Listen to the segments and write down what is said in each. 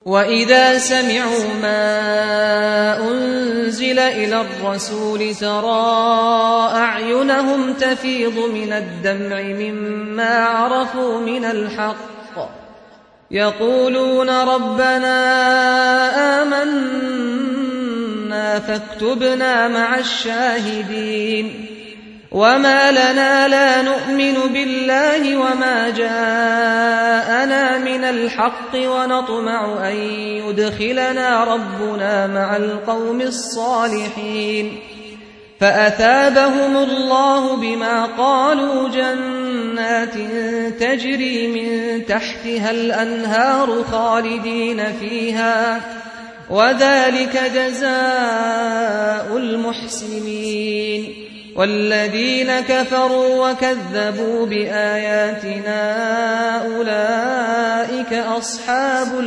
وَإِذَا سَمِعُوا مَا أُنزِلَ إِلَى الرَّسُولِ تَرَىٰ أَعْيُنَهُمْ تَفِيضُ مِنَ الدَّمْعِ مِمَّا عَرَفُوا مِنَ الْحَقِّ يَقُولُونَ رَبَّنَا آمَنَّا فَاكْتُبْنَا مَعَ الشَّاهِدِينَ وَمَا لَنَا لَا نُؤْمِنُ بِاللَّهِ وَمَا جَاءَنَا مِنَ الْحَقِّ وَنَطْمَعُ أَن يُدْخِلَنَا رَبُّنَا مَعَ الْقَوْمِ الصَّالِحِينَ فَأَثَابَهُمُ اللَّهُ بِمَا قَالُوا جَنَّاتٍ تَجْرِي مِن تَحْتِهَا الْأَنْهَارُ خَالِدِينَ فِيهَا وَذَلِكَ جَزَاءُ الْمُحْسِنِينَ وَالَّذِينَ كَفَرُوا وَكَذَّبُوا بِآيَاتِنَا أُولَئِكَ أَصْحَابُ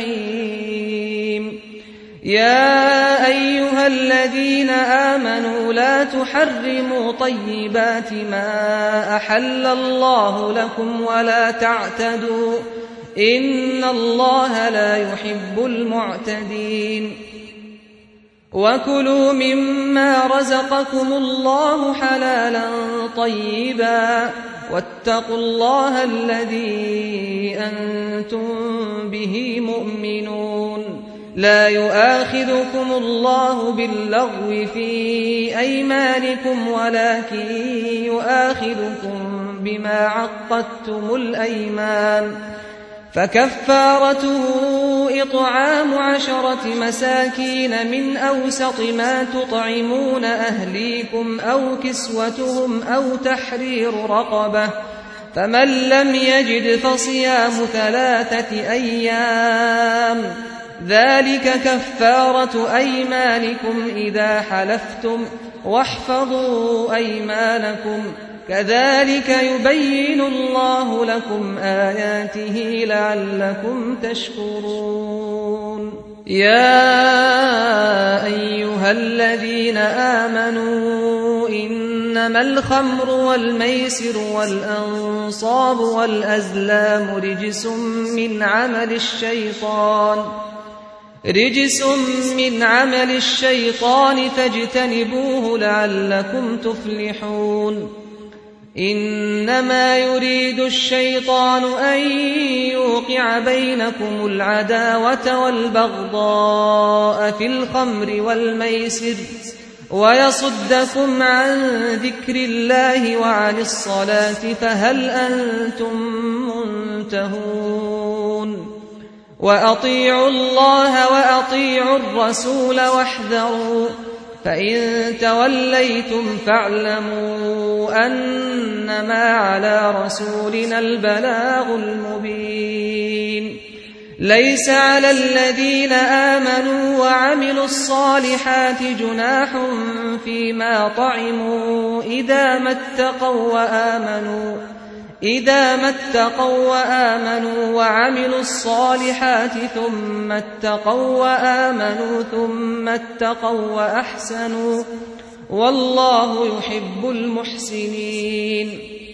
الْجَحِيمِ يَا أَيُّهَا الَّذِينَ آمَنُوا لَا تُحَرِّمُوا طَيِّبَاتِ مَا أَحَلَّ اللَّهُ لَكُمْ وَلَا تَعْتَدُوا إِنَّ اللَّهَ لَا يُحِبُّ الْمُعْتَدِينَ وَكُلُوا مِمَّا رَزَقَكُمُ اللَّهُ حَلَالًا طَيِّبًا وَاتَّقُوا اللَّهَ الَّذِي أَنتُم بِهِ مُؤْمِنُونَ لَا يُؤَاخِذُكُمُ اللَّهُ بِاللَّغْوِ فِي أَيْمَانِكُمْ وَلَكِن يُؤَاخِذُكُم بِمَا عَقَّدتُّمُ الْأَيْمَانَ فكفارته إطعام 10 مساكين من أوسط ما تطعمون أهليكم أو كسوتهم أو تحرير رقبة فمن لم يجد فصيام 3 أيام ذلك كفارة أيمانكم إذا حلفتم واحفظوا أيمانكم كذلك يبين الله لكم آياته لعلكم تشكرون يا أيها الذين آمنوا إنما الخمر والميسر والأنصاب والأزلام رجس من عمل الشيطان فاجتنبوه لعلكم تفلحون إنما يريد الشيطان أن يوقع بينكم العداوة والبغضاء في الخمر والميسر ويصدكم عن ذكر الله وعن الصلاة فهل أنتم منتهون وأطيعوا الله وأطيعوا الرسول واحذروا فإن توليتم فاعلموا أنما على رسولنا البلاغ المبين ليس على الذين آمنوا وعملوا الصالحات جناح فيما طعموا إذا ما اتقوا وآمنوا وعملوا الصالحات ثم اتقوا وآمنوا ثم اتقوا وأحسنوا والله يحب المحسنين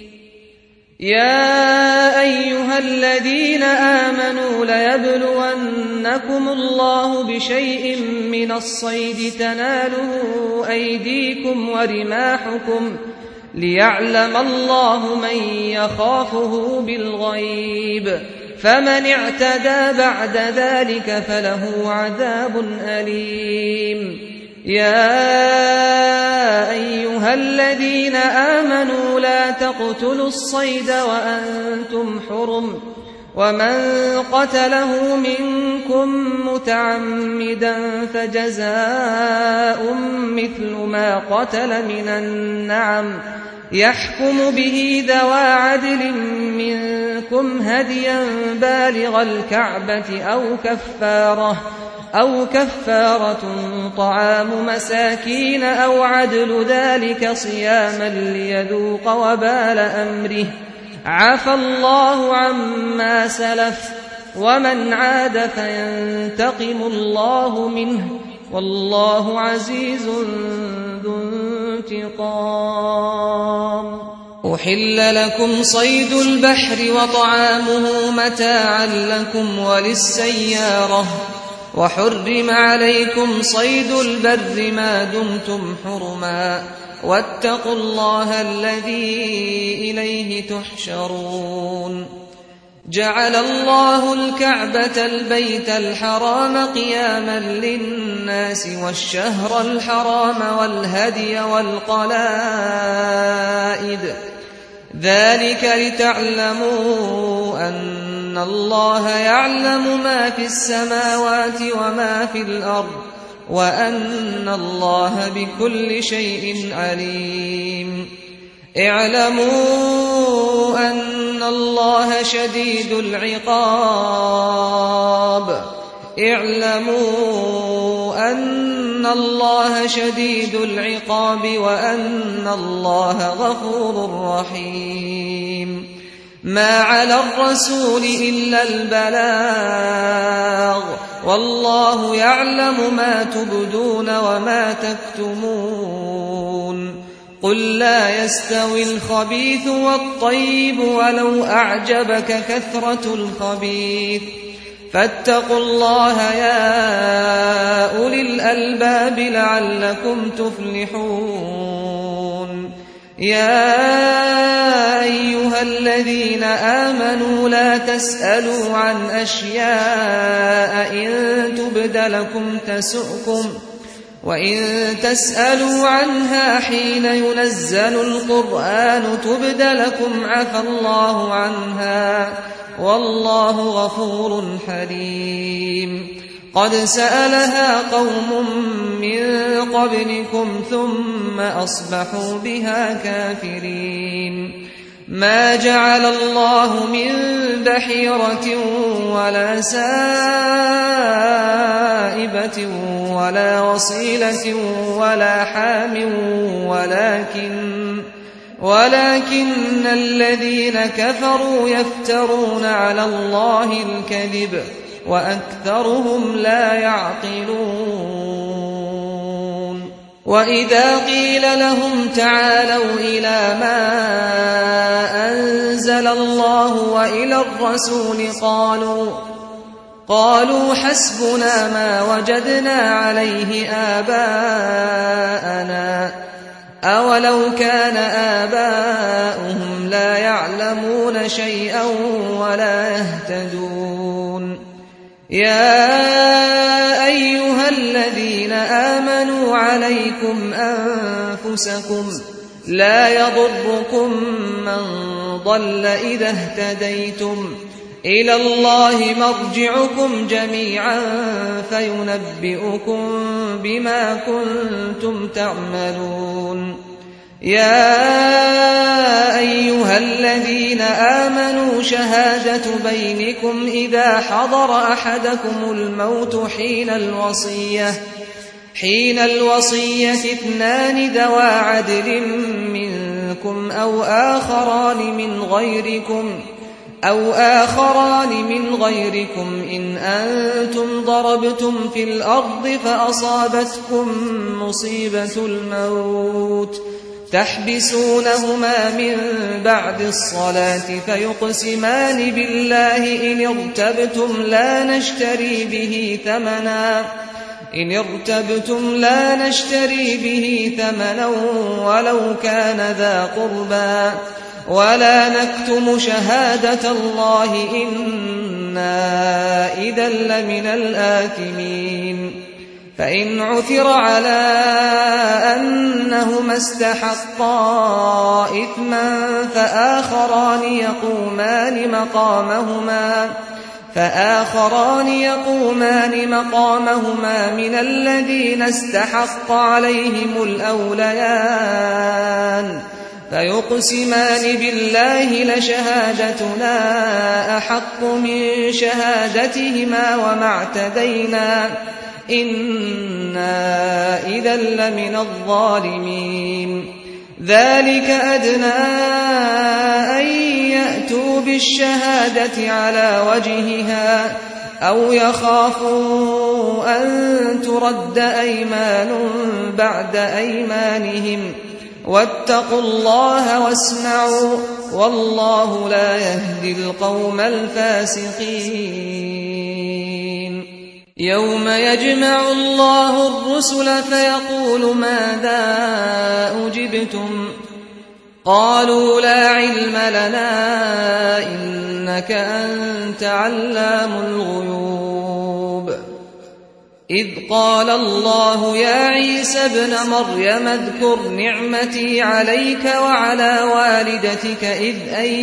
يا أيها الذين آمنوا ليبلونكم الله بشيء من الصيد تناله أيديكم ورماحكم ليعلم الله من يخافه بالغيب فمن اعتدى بعد ذلك فله عذاب أليم يا أيها الذين آمنوا لا تقتلوا الصيد وأنتم حرم ومن قتله منكم متعمدا فجزاء مثل ما قتل من النعم يحكم به ذوى عدل منكم هديا بالغ الكعبة أو كفارة طعام مساكين أو عدل ذلك صياما ليذوق وبال أمره عفى الله عما سلف ومن عاد فينتقم الله منه والله عزيز ذو انتقام أحل لكم صيد البحر وطعامه متاعا لكم وللسيارة وحرم عليكم صيد البر ما دمتم حرما واتقوا الله الذي إليه تحشرون جعل الله الكعبة البيت الحرام قياما للناس والشهر الحرام والهدي والقلائد ذلك لتعلموا أن الله يعلم ما في السماوات وما في الأرض وأن الله بكل شيء عليم اعلموا أن الله شديد العقاب وأن الله غفور رحيم ما على الرسول إلا البلاغ والله يعلم ما تبدون وما تكتمون قل لا يستوي الخبيث والطيب ولو أعجبك كثرة الخبيث فاتقوا الله يا أولي الألباب لعلكم تفلحون يا أيها الذين آمنوا لا تسألوا عن أشياء إن تبد لكم تسؤكم وإن تسألوا عنها حين ينزل القرآن تبد لكم عفى الله عنها والله غفور حليم قد سألها قوم من قبلكم ثم أصبحوا بها كافرين ما جعل الله من بحيرة ولا سائبة ولا وصيلة ولا حام ولكن الذين كفروا يفترون على الله الكذب وأكثرهم لا يعقلون وإذا قيل لهم تعالوا إلى ما أنزل الله وإلى الرسول قالوا حسبنا ما وجدنا عليه آباءنا أولو كان آباؤهم لا يعلمون شيئا ولا يهتدون يا أيها الذين آمنوا عليكم أنفسكم لا يضركم من ضل إذا اهتديتم إلى الله مرجعكم جميعا فينبئكم بما كنتم تعملون يا أيها الذين آمنوا شهادة بينكم إذا حضر أحدكم الموت حين الوصية 2 ذوى عدل منكم أو آخران من غيركم إن أنتم ضربتم في الأرض فأصابتكم مصيبة الموت تحبسونهما من بعد الصلاة فيقسمان بالله إن ارتبتم لا نشتري به ثمنا ولو كان ذا قربى ولا نكتم شهادة الله إنا إذا لمن الآثمين فإن عثر على أنهما استحقا إثما فآخران يقومان مقامهما من الذين استحق عليهم الأوليان فيقسمان بالله لشهادتنا أحق من شهادتهما وما اعتدينا إنا إذا لمن الظالمين ذلك أدنى أن يأتوا بالشهادة على وجهها أو يخافوا أن ترد أيمان بعد أيمانهم واتقوا الله واسمعوا والله لا يهدي القوم الفاسقين يوم يجمع الله الرسل فيقول ماذا أجبتم قالوا لا علم لنا إنك أنت علام الغيوب إذ قال الله يا عيسى ابن مريم اذكر نعمتي عليك وعلى والدتك إذ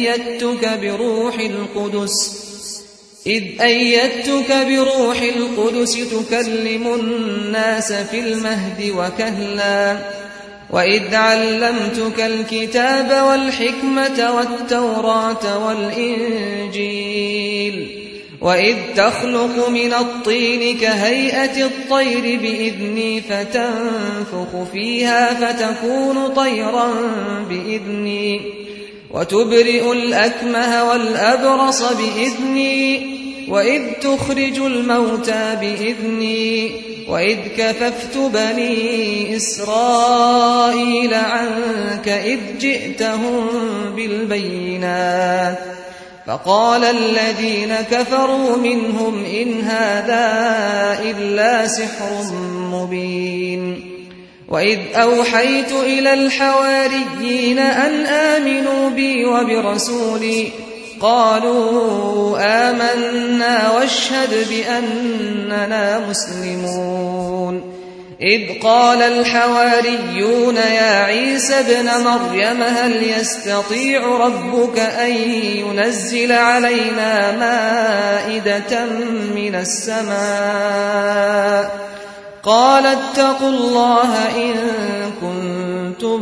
أيدتك بروح القدس تكلم الناس في المهد وكهلا وإذ علمتك الكتاب والحكمة والتوراة والإنجيل وإذ تخلق من الطين كهيئة الطير بإذني فتنفخ فيها فتكون طيرا بإذني وتبرئ الأكمه والأبرص بإذني وإذ تخرج الموتى بإذني وإذ كففت بني إسرائيل عنك إذ جئتهم بالبينات فقال الذين كفروا منهم إن هذا إلا سحر مبين وإذ أوحيت إلى الحواريين أن آمنوا بي وبرسولي قالوا آمنا واشهد بأننا مسلمون إذ قال الحواريون يا عيسى ابن مريم هل يستطيع ربك أن ينزل علينا مائدة من السماء قال اتقوا الله إن كنتم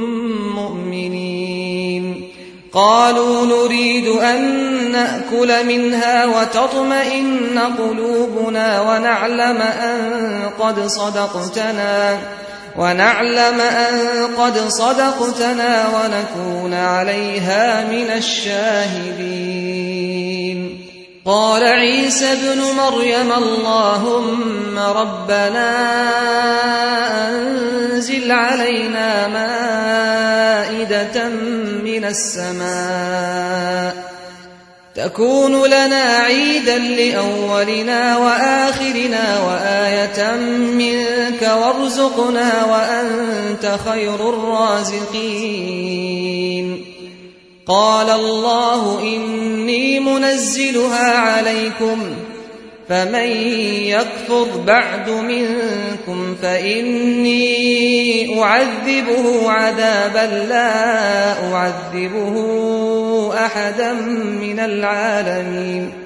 مؤمنين قالوا نريد أن نأكل منها وتطمئن قلوبنا ونعلم أن قد صدقتنا ونكون عليها من الشاهدين قال عيسى ابن مريم اللهم ربنا أنزل علينا مائدة من السماء تكون لنا عيدا لأولنا وآخرنا وآية منك وارزقنا وأنت خير الرازقين قال الله إني منزلها عليكم فمن يكفر بعد منكم فإني أعذبه عذابا لا أعذبه أحدا من العالمين